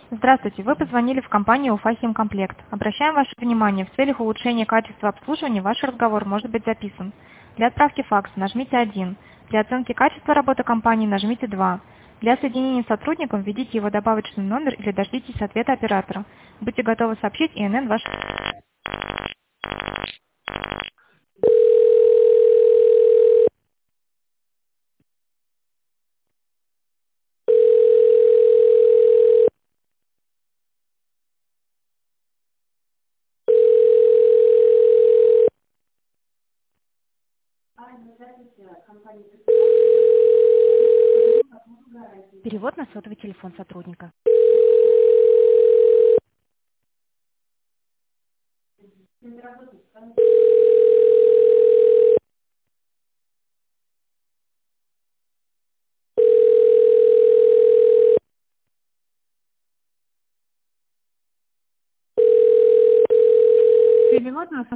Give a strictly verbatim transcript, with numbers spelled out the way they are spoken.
Здравствуйте, вы позвонили в компанию «Уфа-Химкомплект». Обращаем ваше внимание, в целях улучшения качества обслуживания ваш разговор может быть записан. Для отправки факса нажмите один. Для оценки качества работы компании нажмите два. Для соединения с сотрудником введите его добавочный номер или дождитесь ответа оператора. Будьте готовы сообщить И Н Н ваш. Перевод на сотовый телефон сотрудника. Перевод на